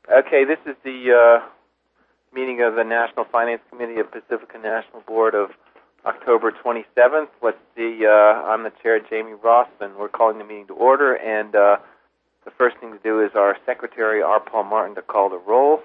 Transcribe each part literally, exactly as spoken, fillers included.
Okay, this is the uh, meeting of the National Finance Committee of Pacifica National Board of October twenty-seventh. Let's see, uh, I'm the chair, Jamie Rossman. We're calling the meeting to order, and uh, the first thing to do is our secretary, R. Paul Martin, to call the roll.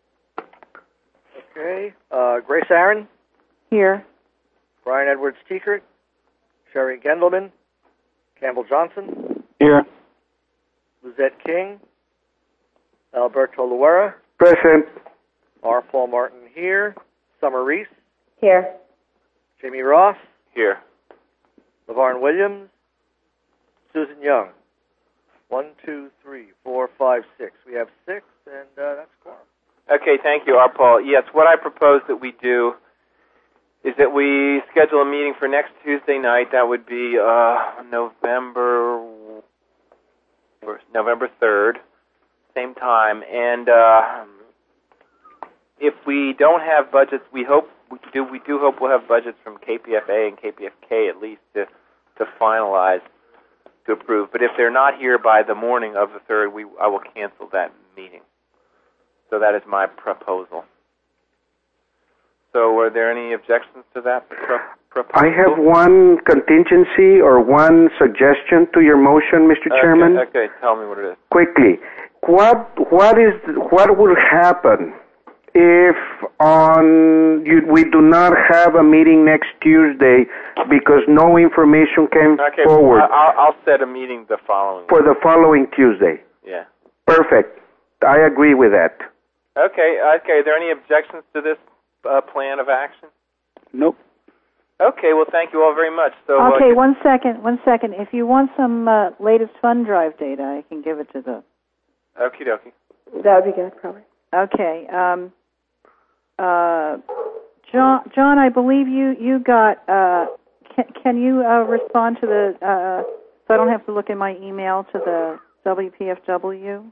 Okay. Uh, Grace Aaron? Here. Brian Edwards Teekert? Sherry Gendelman? Campbell Johnson? Here. Lizette King? Alberto Luera? Present. R. Paul Martin here. Summer Reese? Here. Jamie Ross? Here. LaVarn Williams? Susan Young? One, two, three, four, five, six. We have six, and uh, that's quorum. Okay, thank you, R. Paul. Yes, what I propose that we do is that we schedule a meeting for next Tuesday night. That would be uh, November November third, same time. And uh, if we don't have budgets, we hope we do. We do hope we'll have budgets from K P F A and K P F K at least to to finalize to approve. But if they're not here by the morning of the third, we I will cancel that meeting. So that is my proposal. So are there any objections to that pro- proposal? I have one contingency or one suggestion to your motion, Mister Okay, Chairman. okay, tell me what it is. Quickly, what what is what will happen if on you, we do not have a meeting next Tuesday because no information came Okay, forward I'll, I'll set a meeting the following for week. the following Tuesday? Yeah. Perfect. I agree with that. Okay, okay. Are there any objections to this uh, plan of action? Nope. Okay, well, thank you all very much. So, Okay, uh, one second, one second. If you want some uh, latest fund drive data, I can give it to the... okie dokie. That would be good, probably. Okay. Um, uh, John, John, I believe you, you got... Uh, can, can you uh, respond to the... Uh, so I don't have to look in my email to the W P F W?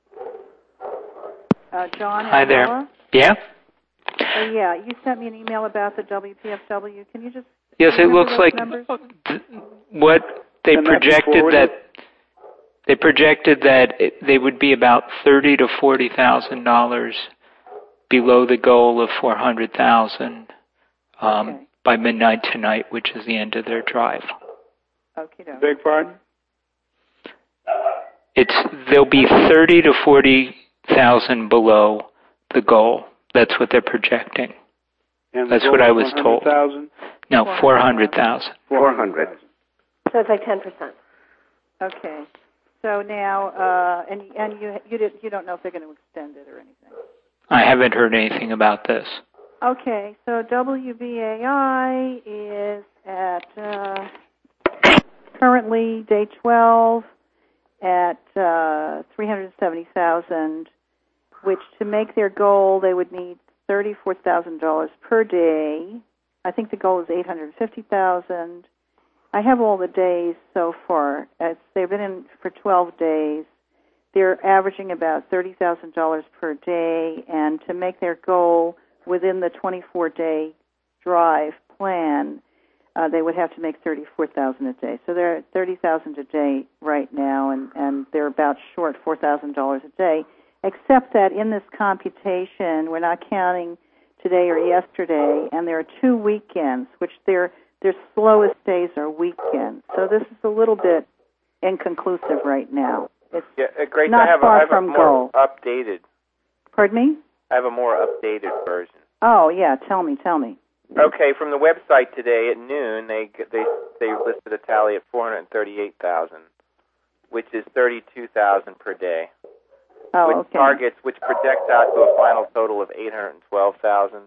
Uh, John? Hi there. Almella? Yeah? Uh, yeah, you sent me an email about the W P F W. Can you just... Yes, it remember looks those like numbers? th- what they Can that be projected forwarded? that they projected that it, they would be about thirty to forty thousand dollars below the goal of four hundred thousand um, Okay. by midnight tonight, which is the end of their drive. Okay, no. Beg pardon? It's they'll be thirty to forty thousand below the goal. That's what they're projecting. And That's what I was told. one hundred thousand? No, four hundred thousand. four hundred. So it's like ten percent. Okay. So now, uh, and and you you did, you don't know if they're going to extend it or anything. I haven't heard anything about this. Okay. So W B A I is at uh, currently day twelve at uh, three hundred seventy thousand, which to make their goal they would need thirty-four thousand dollars per day. I think the goal is eight hundred fifty thousand dollars. I have all the days so far. It's, they've been in for twelve days. They're averaging about thirty thousand dollars per day, and to make their goal within the twenty-four day drive plan, uh, they would have to make thirty-four thousand dollars a day. So they're at thirty thousand dollars a day right now, and, and they're about short four thousand dollars a day, except that in this computation, we're not counting today or yesterday, and there are two weekends, which their their slowest days are weekends. So this is a little bit inconclusive right now. It's Yeah, uh, Grace, not I have, far a, I have from a more goal. updated. Pardon me? I have a more updated version. Oh, yeah, tell me, tell me. Okay, from the website today at noon, they they they listed a tally at four hundred thirty-eight thousand, which is thirty-two thousand per day. Oh, which okay. targets, which projects out to a final total of eight hundred twelve thousand.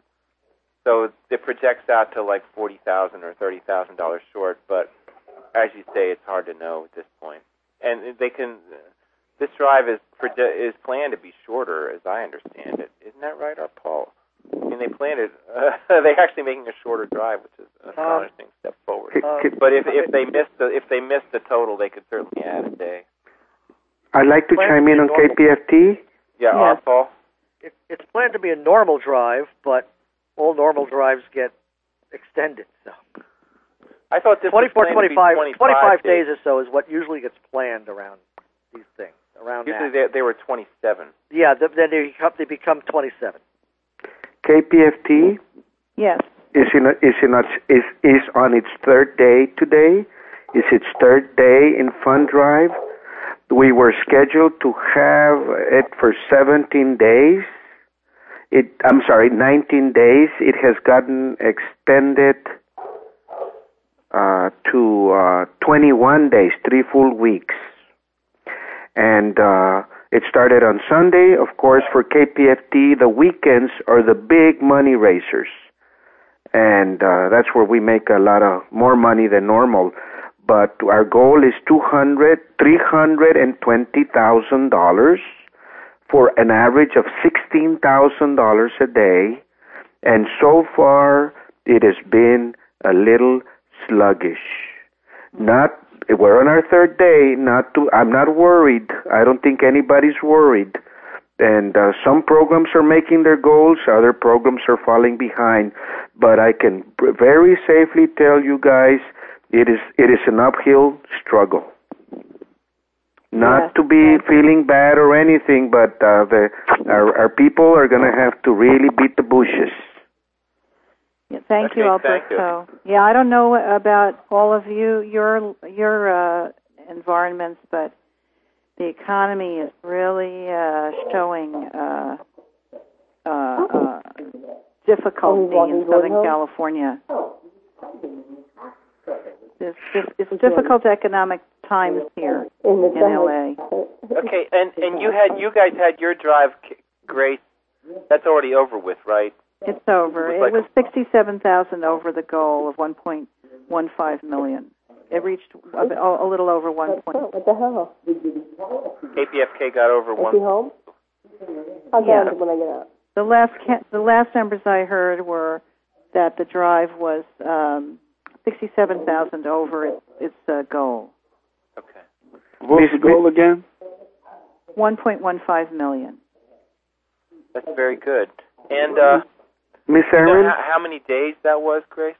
So it projects out to like forty thousand or thirty thousand dollars short. But as you say, it's hard to know at this point. And they can. This drive is is planned to be shorter, as I understand it. Isn't that right, our Paul? I mean, they planned it. Uh, they're actually making a shorter drive, which is an astonishing step forward. Uh, But if if they miss the if they miss the total, they could certainly add a day. I'd like to chime in on K P F T. Yeah, our Yes. Paul. It, it's planned to be a normal drive, but all normal drives get extended. So I thought this twenty-four, was planned to be twenty-five, twenty-five, twenty-five days. days or so is what usually gets planned around these things. around Usually that. they, they were twenty-seven. Yeah, th- then they become, they become twenty-seven. K P F T Yes. is in a, is in a, is is on its third day today. It's its third day in fund drive. We were scheduled to have it for seventeen days. It I'm sorry, nineteen days. It has gotten extended uh, to uh, twenty-one days, three full weeks. And uh, it started on Sunday. Of course, for K P F T, the weekends are the big money raisers. And uh, that's where we make a lot of more money than normal. But our goal is two hundred, three hundred and twenty thousand dollars for an average of sixteen thousand dollars a day. And so far, it has been a little sluggish. Not, we're on our third day. Not to, I'm not worried. I don't think anybody's worried. And uh, some programs are making their goals, other programs are falling behind. But I can very safely tell you guys, it is it is an uphill struggle. Not Yes. to be feeling bad or anything, but uh, the our, our people are going to have to really beat the bushes. Yeah, thank Okay, you, thank you. Alberto. Yeah, I don't know about all of you, your your uh, environments, but the economy is really uh, showing uh, uh, uh, difficulty in Southern California. It's, it's, it's difficult economic times here in L A. Okay, and and you had you guys had your drive, K- Grace. That's already over with, right? It's over. It It was was like sixty-seven thousand over the goal of one point one five million. It reached a, a little over one point. What the hell? K P F K got over Is one. he home? I'll Yeah. get him when I get out. The last ca- the last numbers I heard were that the drive was um, sixty-seven thousand over its, its uh, goal. Okay. What's the goal again? one point one five million. That's very good. And uh, Miss you know Aaron? how, how many days that was, Grace?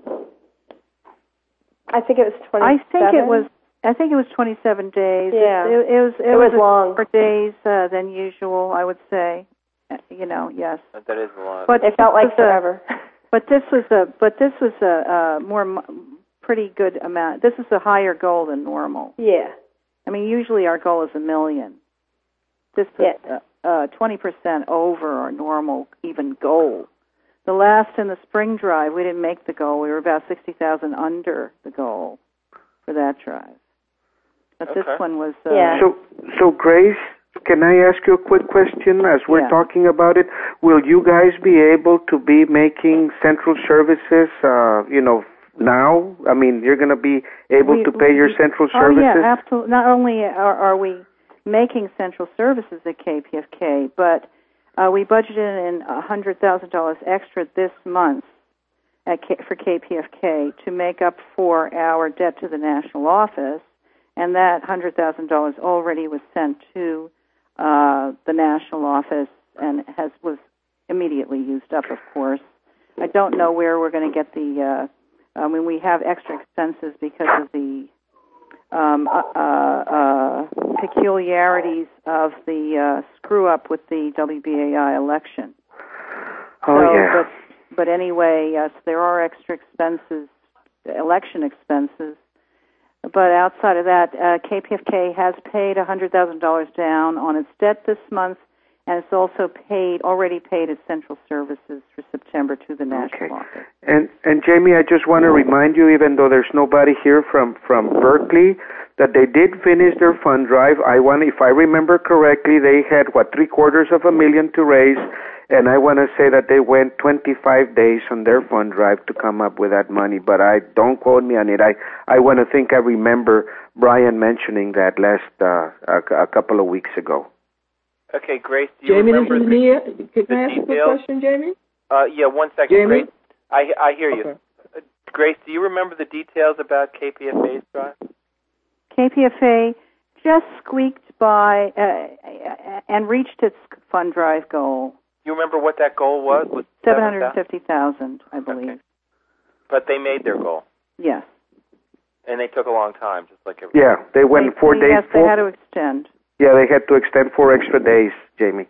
I think it was twenty-seven. I think it was. I think it was twenty-seven days. Yeah. It, it was. It, It was long. more days uh, than usual, I would say. Uh, You know, yes. That is a lot. But It felt this like was a- forever. But this was a. But this was a, a more m- pretty good amount. This is a higher goal than normal. Yeah. I mean, usually our goal is a million. This is Yeah. uh, uh, twenty percent over our normal even goal. The last in the spring drive, we didn't make the goal. We were about sixty thousand under the goal for that drive. But this Okay. one was. Uh, Yeah. So, so Grace, can I ask you a quick question as we're Yeah. talking about it? Will you guys be able to be making central services, uh, you know, now? I mean, you're going to be able we- to pay your we- central Oh services? yeah, absolutely. Not only are, are we making central services at K P F K, but uh, we budgeted in one hundred thousand dollars extra this month at K, for K P F K to make up for our debt to the national office, and that one hundred thousand dollars already was sent to uh, the national office and has was immediately used up, of course. I don't know where we're going to get the, uh, I mean, we have extra expenses because of the um, uh, uh, peculiarities of the uh, screw-up with the W B A I election. Oh, so, yeah. But, but anyway, yes, there are extra expenses, election expenses. But outside of that, uh, K P F K has paid one hundred thousand dollars down on its debt this month, and it's also paid, already paid its central services for September to the national Okay. office. And and Jamie, I just want to remind you, even though there's nobody here from, from Berkeley, that they did finish their fund drive. I want, if I remember correctly, they had what three quarters of a million to raise, and I want to say that they went twenty-five days on their fund drive to come up with that money. But I don't quote me on it. I I want to think I remember Brian mentioning that last uh, a, a couple of weeks ago. Okay, Grace, do you Jamie, this remember is the, Mia. Can the I ask you a quick details? question, Jamie? Uh, yeah, one second, Jamie? Grace. I I hear you. Okay. Uh, Grace, do you remember the details about K P F A's drive? K P F A just squeaked by uh, and reached its fund drive goal, You remember what that goal was? Was seven hundred fifty thousand, I believe. Okay. But they made their goal, Yes. and and they took a long time, just like everything. Yeah, they went they, four they, days. Yes, they four, had to extend. Yeah, they had to extend four extra days, Jamie.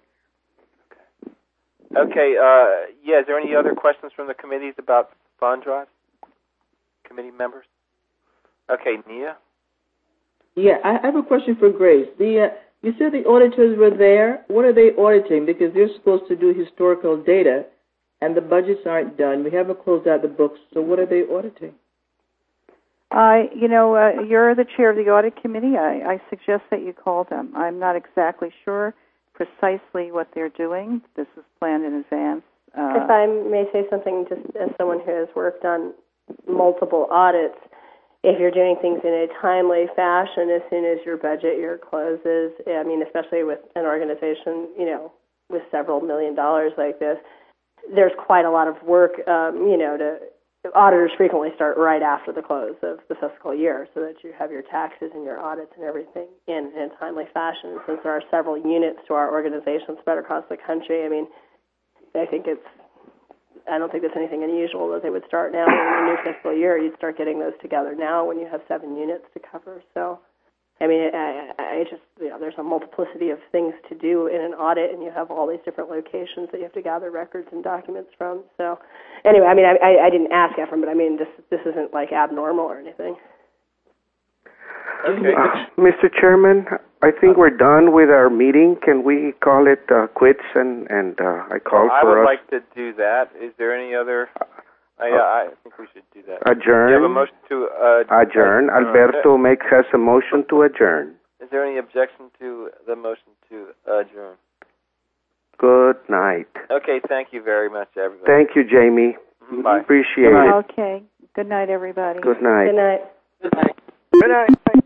Okay, uh, yeah, is there any other questions from the committees about bond drives? Committee members? Okay, Nia? Yeah, I have a question for Grace. The uh, you said the auditors were there. What are they auditing? Because they're supposed to do historical data, and the budgets aren't done. We haven't closed out the books, so what are they auditing? I, you know, uh, you're the chair of the audit committee. I, I suggest that you call them. I'm not exactly sure precisely what they're doing. This is planned in advance. Uh, if I may say something, just as someone who has worked on multiple audits, if you're doing things in a timely fashion, as soon as your budget year closes, I mean, especially with an organization, you know, with several million dollars like this, there's quite a lot of work, um, you know, to auditors frequently start right after the close of the fiscal year so that you have your taxes and your audits and everything in, in a timely fashion. Since there are several units to our organization spread across the country, I mean, I think it's, I don't think there's anything unusual that they would start now in the new fiscal year. You'd start getting those together now when you have seven units to cover. So, I mean, I, I just, you know, there's a multiplicity of things to do in an audit, and you have all these different locations that you have to gather records and documents from. So, anyway, I mean, I, I, I didn't ask Ephraim, but I mean, this this isn't like abnormal or anything. Okay. Uh, Mister Chairman, I think we're done with our meeting. Can we call it uh, quits? And, and uh, I call well, I for would us. like to do that. Is there any other? I, uh, I think we should do that. Adjourn. You have a motion to uh, adjourn. Uh, Alberto make has a motion to adjourn. Is there any objection to the motion to adjourn? Good night. Okay, thank you very much, everybody. Thank you, Jamie. Bye. Appreciate it. okay. Good night, everybody. Good night. Good night. Good night.